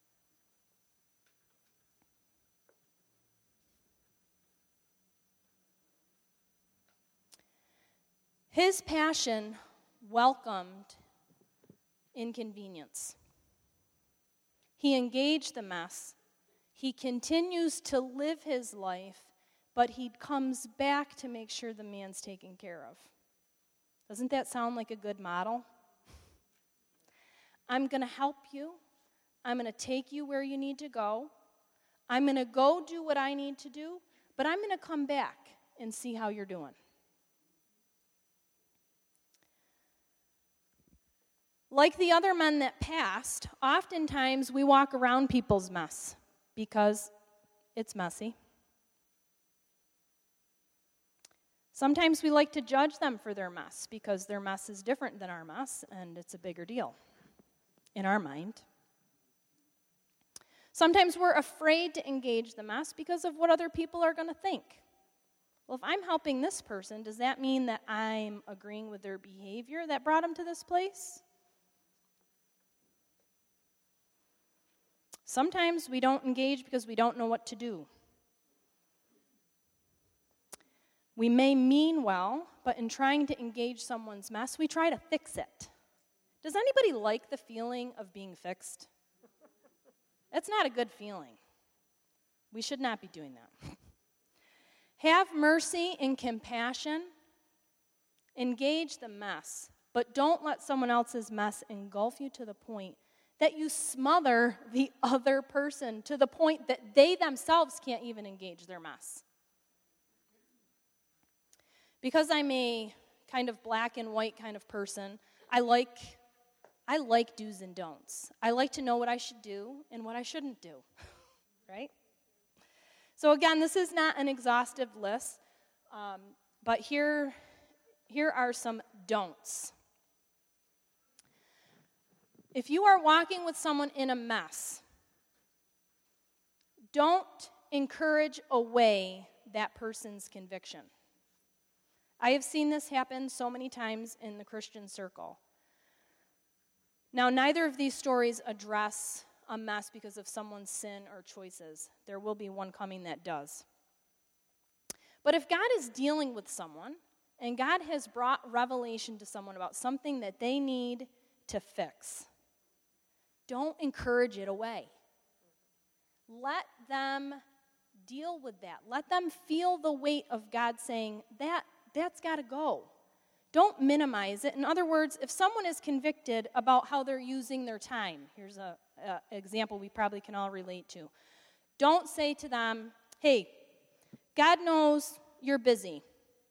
His passion welcomed inconvenience. He engaged the mess. He continues to live his life, but he comes back to make sure the man's taken care of. Doesn't that sound like a good model? I'm going to help you. I'm going to take you where you need to go. I'm going to go do what I need to do, but I'm going to come back and see how you're doing. Like the other men that passed, oftentimes we walk around people's mess because it's messy. Sometimes we like to judge them for their mess because their mess is different than our mess, and it's a bigger deal in our mind. Sometimes we're afraid to engage the mess because of what other people are going to think. Well, if I'm helping this person, does that mean that I'm agreeing with their behavior that brought them to this place? Sometimes we don't engage because we don't know what to do. We may mean well, but in trying to engage someone's mess, we try to fix it. Does anybody like the feeling of being fixed? That's not a good feeling. We should not be doing that. Have mercy and compassion. Engage the mess, but don't let someone else's mess engulf you to the point that you smother the other person to the point that they themselves can't even engage their mess. Because I'm a kind of black and white kind of person, I like I like do's and don'ts. I like to know what I should do and what I shouldn't do, right? So again, this is not an exhaustive list, um, but here, here are some don'ts. If you are walking with someone in a mess, don't encourage away that person's conviction. I have seen this happen so many times in the Christian circle. Now, neither of these stories address a mess because of someone's sin or choices. There will be one coming that does. But if God is dealing with someone, and God has brought revelation to someone about something that they need to fix, don't encourage it away. Let them deal with that. Let them feel the weight of God saying, that, that's got to go. Don't minimize it. In other words, if someone is convicted about how they're using their time, here's an example we probably can all relate to. Don't say to them, hey, God knows you're busy.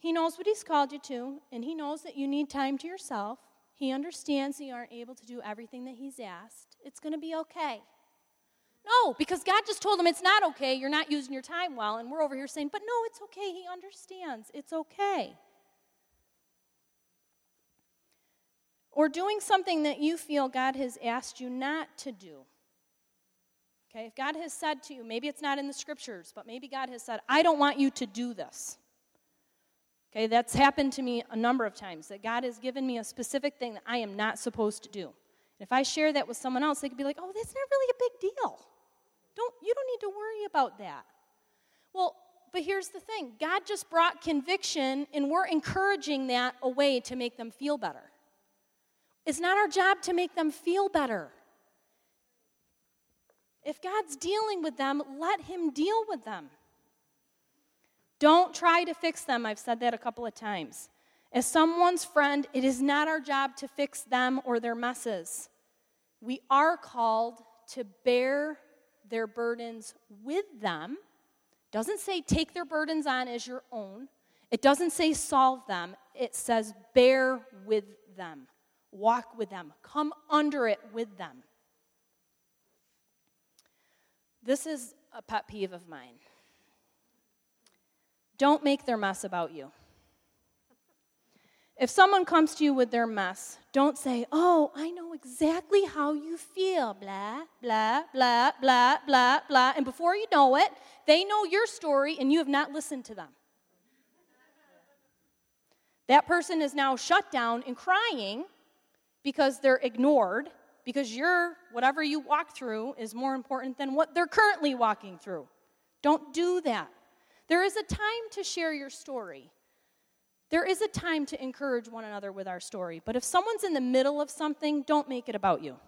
He knows what he's called you to, and he knows that you need time to yourself. He understands that you aren't able to do everything that he's asked. It's going to be okay. No, because God just told him it's not okay. You're not using your time well, and we're over here saying, but no, it's okay. He understands. It's okay. Or doing something that you feel God has asked you not to do. Okay, if God has said to you, maybe it's not in the scriptures, but maybe God has said, I don't want you to do this. Okay, that's happened to me a number of times, that God has given me a specific thing that I am not supposed to do. And if I share that with someone else, they could be like, oh, that's not really a big deal. Don't, you don't need to worry about that. Well, but here's the thing. God just brought conviction, and we're encouraging that away to make them feel better. It's not our job to make them feel better. If God's dealing with them, let him deal with them. Don't try to fix them. I've said that a couple of times. As someone's friend, it is not our job to fix them or their messes. We are called to bear their burdens with them. It doesn't say take their burdens on as your own. It doesn't say solve them. It says bear with them. Walk with them. Come under it with them. This is a pet peeve of mine. Don't make their mess about you. If someone comes to you with their mess, don't say, oh, I know exactly how you feel, blah, blah, blah, blah, blah, blah. And before you know it, they know your story and you have not listened to them. That person is now shut down and crying because they're ignored, because your, whatever you walk through is more important than what they're currently walking through. Don't do that. There is a time to share your story. There is a time to encourage one another with our story. But if someone's in the middle of something, don't make it about you.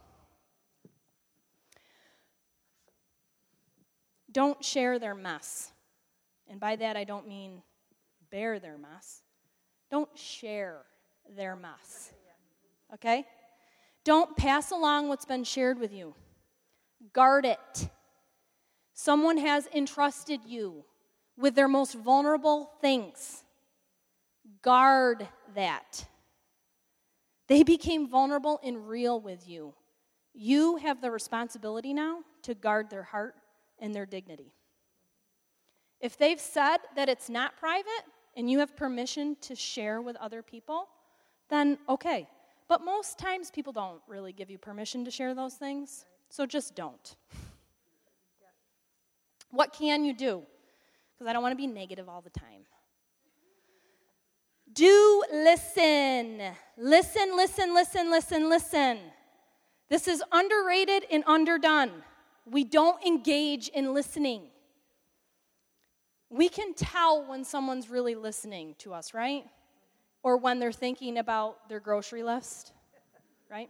Don't share their mess. And by that, I don't mean bear their mess. Don't share their mess. Okay? Don't pass along what's been shared with you. Guard it. Someone has entrusted you with their most vulnerable things. Guard that. They became vulnerable and real with you. You have the responsibility now to guard their heart and their dignity. If they've said that it's not private and you have permission to share with other people, then okay. But most times people don't really give you permission to share those things, so just don't. What can you do? Because I don't want to be negative all the time. Do listen. Listen, listen, listen, listen, listen. This is underrated and underdone. We don't engage in listening. We can tell when someone's really listening to us, right? Or when they're thinking about their grocery list, right?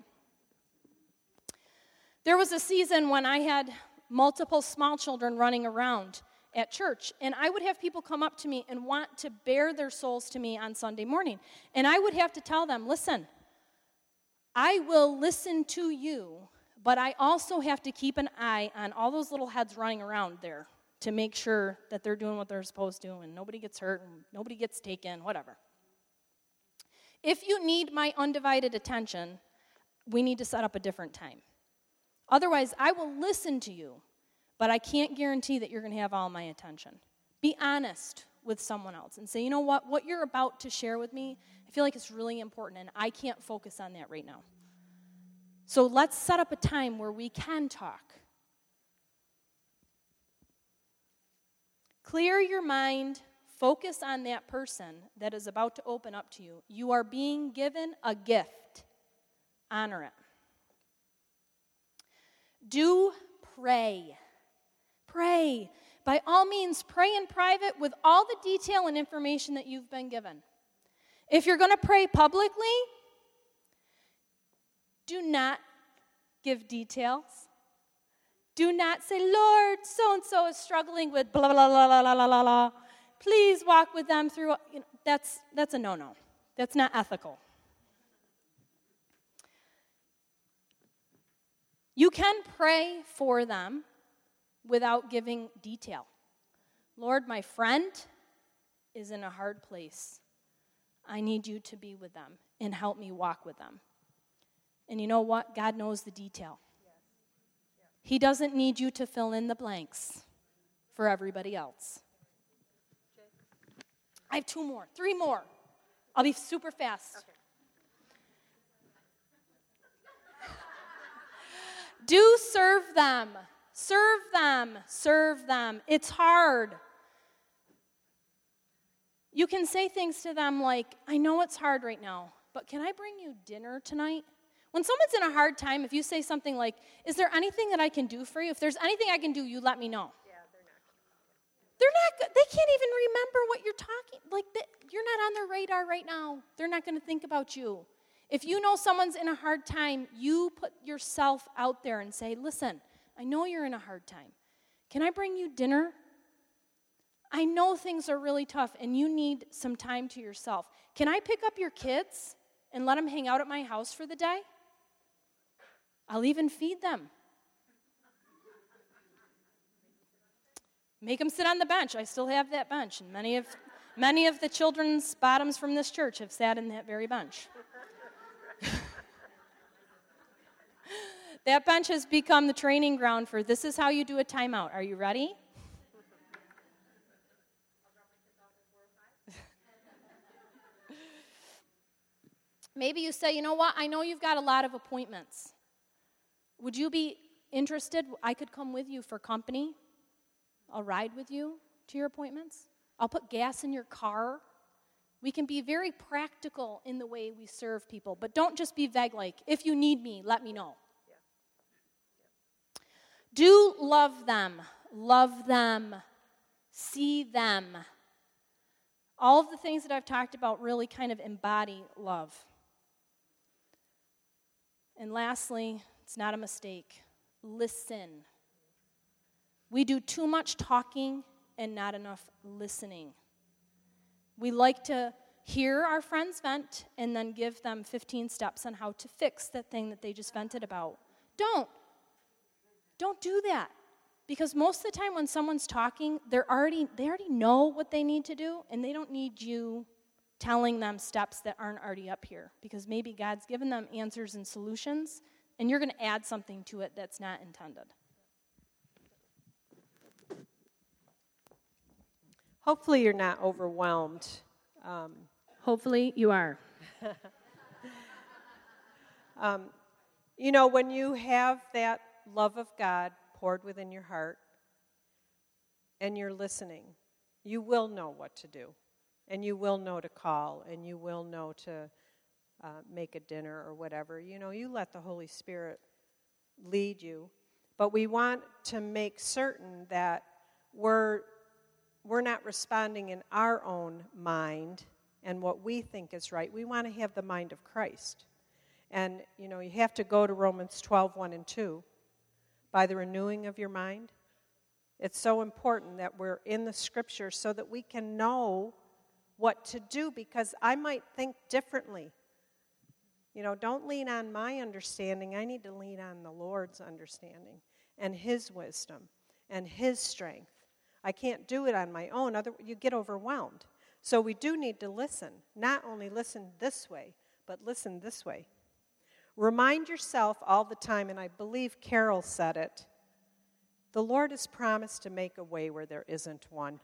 There was a season when I had multiple small children running around at church, and I would have people come up to me and want to bare their souls to me on Sunday morning. And I would have to tell them, listen, I will listen to you, but I also have to keep an eye on all those little heads running around there to make sure that they're doing what they're supposed to and nobody gets hurt and nobody gets taken, whatever. If you need my undivided attention, we need to set up a different time. Otherwise, I will listen to you, but I can't guarantee that you're going to have all my attention. Be honest with someone else and say, you know what, what you're about to share with me, I feel like it's really important, and I can't focus on that right now. So let's set up a time where we can talk. Clear your mind. Focus on that person that is about to open up to you. You are being given a gift. Honor it. Do pray. Pray. By all means, pray in private with all the detail and information that you've been given. If you're going to pray publicly, do not give details. Do not say, Lord, so-and-so is struggling with blah, blah, blah, blah, blah, blah, blah. Please walk with them through. You know, that's, that's a no-no. That's not ethical. You can pray for them without giving detail. Lord, my friend is in a hard place. I need you to be with them and help me walk with them. And you know what? God knows the detail. He doesn't need you to fill in the blanks for everybody else. I have two more, three more. I'll be super fast. Okay. Do serve them. Serve them. Serve them. It's hard. You can say things to them like, I know it's hard right now, but can I bring you dinner tonight? When someone's in a hard time, if you say something like, is there anything that I can do for you? If there's anything I can do, you let me know. Yeah, they're not. They're not, they can't even remember what you're talking, like, they, you're not on their radar right now. They're not going to think about you. If you know someone's in a hard time, you put yourself out there and say, listen, I know you're in a hard time. Can I bring you dinner? I know things are really tough and you need some time to yourself. Can I pick up your kids and let them hang out at my house for the day? I'll even feed them. Make them sit on the bench. I still have that bench, and many of many of the children's bottoms from this church have sat in that very bench. That bench has become the training ground for this is how you do a timeout. Are you ready? Maybe you say, you know what, I know you've got a lot of appointments. Would you be interested? I could come with you for company. I'll ride with you to your appointments. I'll put gas in your car. We can be very practical in the way we serve people, but don't just be vague like, if you need me, let me know. Yeah. Yeah. Do love them. Love them. See them. All of the things that I've talked about really kind of embody love. And lastly, it's not a mistake. Listen. We do too much talking and not enough listening. We like to hear our friends vent and then give them fifteen steps on how to fix that thing that they just vented about. Don't. Don't do that. Because most of the time when someone's talking, they're already they already know what they need to do, and they don't need you telling them steps that aren't already up here. Because maybe God's given them answers and solutions, and you're going to add something to it that's not intended. Hopefully you're not overwhelmed. Um, Hopefully you are. um, you know, when you have that love of God poured within your heart and you're listening, you will know what to do. And you will know to call, and you will know to uh, make a dinner or whatever. You know, you let the Holy Spirit lead you. But we want to make certain that we're we're not responding in our own mind and what we think is right. We want to have the mind of Christ. And, you know, you have to go to Romans twelve, one and two. By the renewing of your mind. It's so important that we're in the Scripture so that we can know what to do, because I might think differently. You know, don't lean on my understanding. I need to lean on the Lord's understanding and His wisdom and His strength. I can't do it on my own. Other, you get overwhelmed. So we do need to listen. Not only listen this way, but listen this way. Remind yourself all the time, and I believe Carol said it, the Lord has promised to make a way where there isn't one.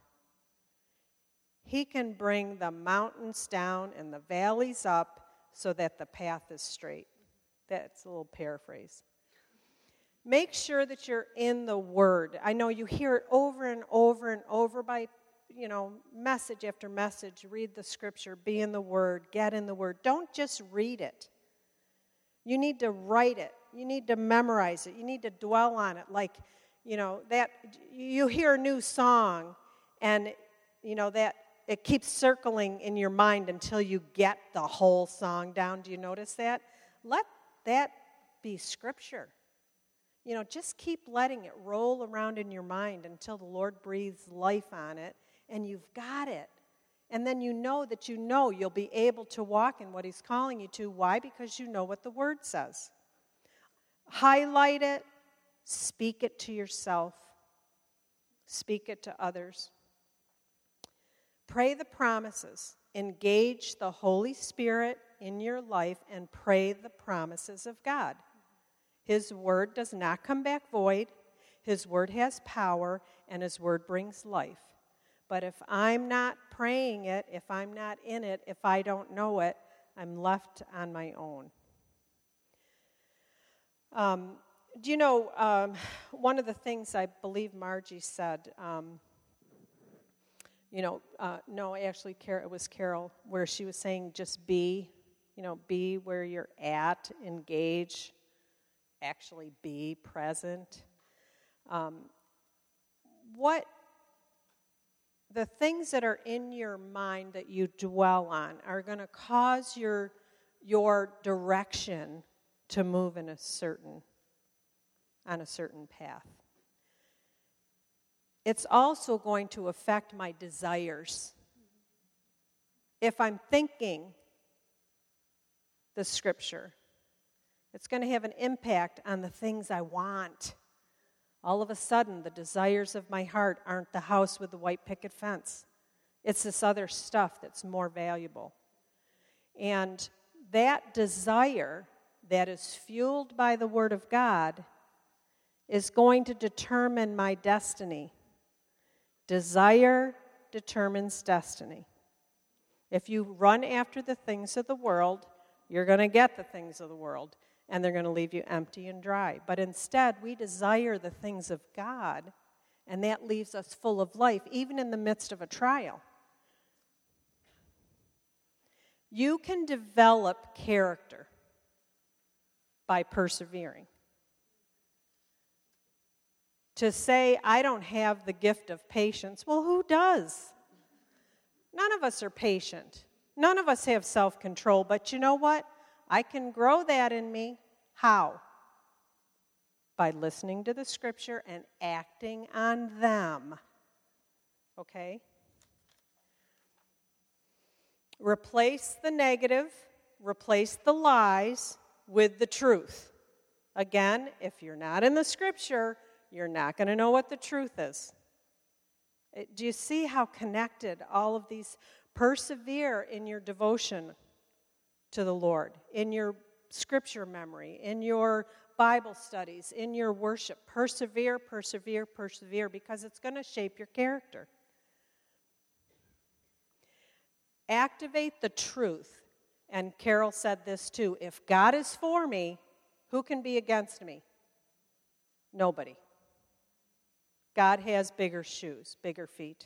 He can bring the mountains down and the valleys up so that the path is straight. That's a little paraphrase. Make sure that you're in the Word. I know you hear it over and over and over by, you know, message after message. Read the Scripture, be in the Word, get in the Word. Don't just read it. You need to write it. You need to memorize it. You need to dwell on it. Like, you know, that you hear a new song and, you know, that it keeps circling in your mind until you get the whole song down. Do you notice that? Let that be Scripture. You know, just keep letting it roll around in your mind until the Lord breathes life on it and you've got it. And then you know that you know you'll be able to walk in what He's calling you to. Why? Because you know what the Word says. Highlight it. Speak it to yourself. Speak it to others. Pray the promises. engage the Holy Spirit in your life and pray the promises of God. His word does not come back void. His word has power, and his word brings life. But if I'm not praying it, if I'm not in it, if I don't know it, I'm left on my own. Um, do you know, um, one of the things I believe Margie said, um, you know, uh, no, actually, Car- it was Carol, where she was saying just be, you know, be where you're at, engage, actually be present. Um, what the things that are in your mind that you dwell on are going to cause your your direction to move in a certain on a certain path. It's also going to affect my desires. If I'm thinking the scripture, it's going to have an impact on the things I want. All of a sudden, the desires of my heart aren't the house with the white picket fence. It's this other stuff that's more valuable. And that desire that is fueled by the Word of God is going to determine my destiny. Desire determines destiny. If you run after the things of the world, you're going to get the things of the world. And they're going to leave you empty and dry. But instead, we desire the things of God, and that leaves us full of life, even in the midst of a trial. You can develop character by persevering. To say, I don't have the gift of patience, well, who does? None of us are patient. None of us have self-control, but you know what? I can grow that in me. How? By listening to the scripture and acting on them. Okay? Replace the negative, replace the lies with the truth. Again, if you're not in the scripture, you're not going to know what the truth is. It, do you see how connected all of these? Persevere in your devotion to the Lord, in your scripture memory, in your Bible studies, in your worship. Persevere, persevere, persevere, because it's going to shape your character. Activate the truth. And Carol said this too. If God is for me, who can be against me? Nobody. God has bigger shoes, bigger feet.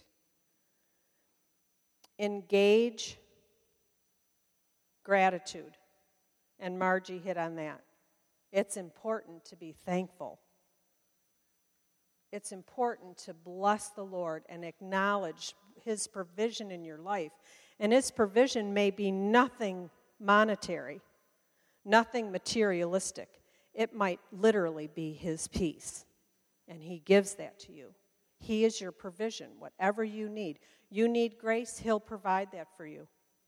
Engage gratitude. And Margie hit on that. It's important to be thankful. It's important to bless the Lord and acknowledge his provision in your life. And his provision may be nothing monetary, nothing materialistic. It might literally be his peace. And he gives that to you. He is your provision, whatever you need. You need grace, he'll provide that for you.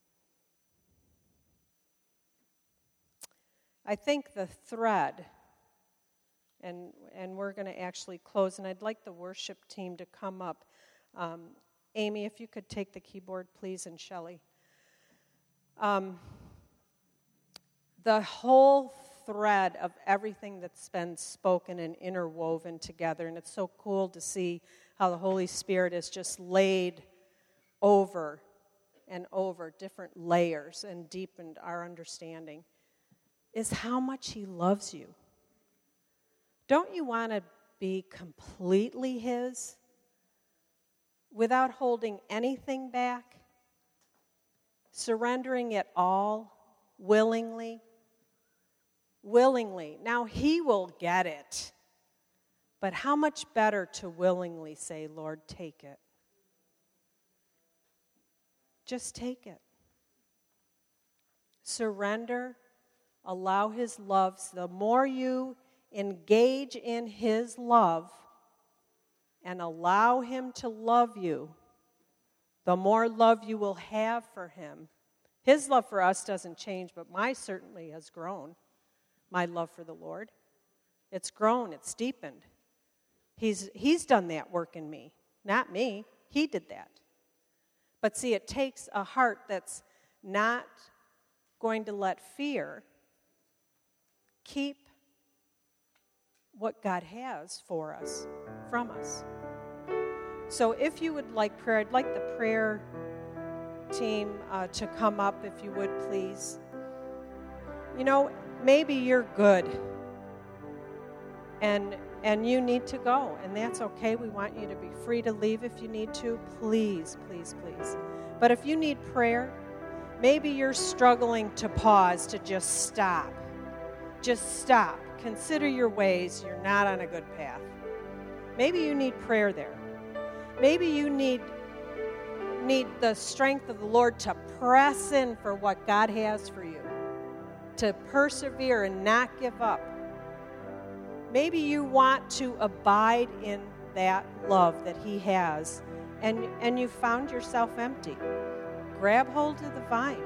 I think the thread, and and we're going to actually close, and I'd like the worship team to come up. Um, Amy, if you could take the keyboard, please, and Shelley. Um, the whole thread of everything that's been spoken and interwoven together, and it's so cool to see how the Holy Spirit has just laid over and over different layers and deepened our understanding, is how much he loves you. Don't you want to be completely his without holding anything back, surrendering it all willingly? Willingly. Now, he will get it. But how much better to willingly say, Lord, take it. Just take it. Surrender. Allow his love. The more you engage in his love and allow him to love you, the more love you will have for him. His love for us doesn't change, but mine certainly has grown. My love for the Lord. It's grown, it's deepened. He's, he's done that work in me, not me. He did that. But see, it takes a heart that's not going to let fear keep what God has for us from us. So if you would like prayer, I'd like the prayer team uh, to come up, if you would, please. You know, maybe you're good and and you need to go, and that's okay. We want you to be free to leave if you need to. Please, please, please. But if you need prayer, maybe you're struggling to pause, to just stop. Just stop. Consider your ways. You're not on a good path. Maybe you need prayer there. Maybe you need need the strength of the Lord to press in for what God has for you, to persevere and not give up. Maybe you want to abide in that love that He has, and, and you found yourself empty. Grab hold of the vine.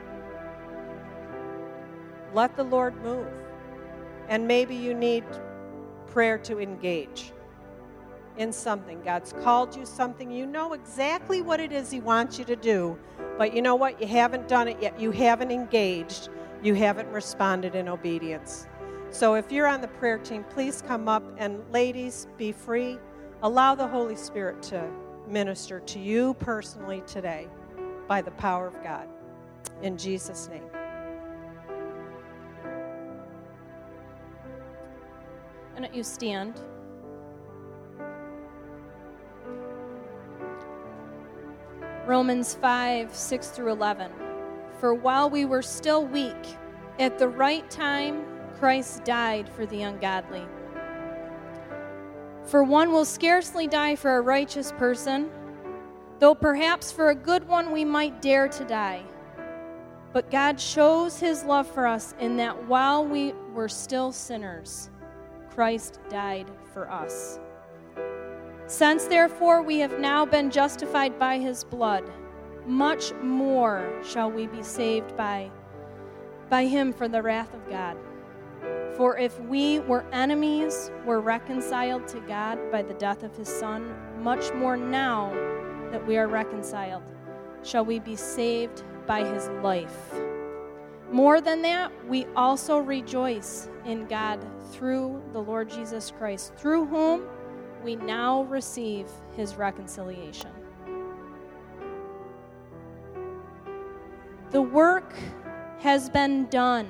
Let the Lord move. And maybe you need prayer to engage in something. God's called you something. You know exactly what it is He wants you to do, but you know what? You haven't done it yet. You haven't engaged. You haven't responded in obedience. So if you're on the prayer team, please come up, and ladies, be free. Allow the Holy Spirit to minister to you personally today by the power of God. In Jesus' name. Why don't you stand? Romans five, six through eleven. For while we were still weak, at the right time, Christ died for the ungodly. For one will scarcely die for a righteous person, though perhaps for a good one we might dare to die. But God shows His love for us in that while we were still sinners, Christ died for us. Since therefore we have now been justified by His blood, much more shall we be saved by, by Him from the wrath of God. For if we were enemies, were reconciled to God by the death of His Son, much more now that we are reconciled, shall we be saved by His life. More than that, we also rejoice in God through the Lord Jesus Christ, through whom we now receive His reconciliation. The work has been done.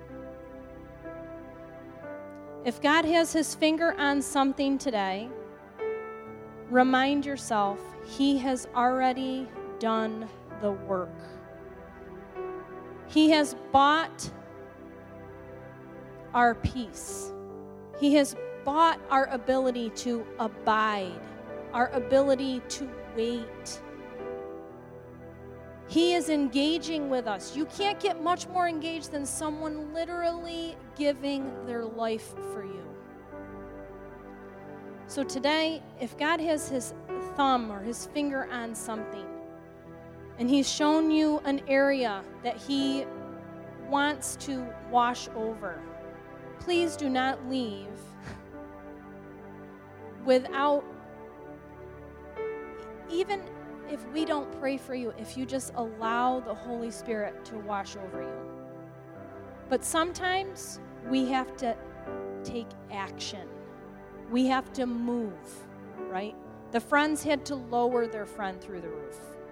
If God has His finger on something today, remind yourself He has already done the work. He has bought our peace. He has bought our ability to abide, our ability to wait. He is engaging with us. You can't get much more engaged than someone literally giving their life for you. So today, if God has His thumb or His finger on something, and He's shown you an area that He wants to wash over, please do not leave without, even if we don't pray for you, if you just allow the Holy Spirit to wash over you. But sometimes we have to take action. We have to move, right? The friends had to lower their friend through the roof.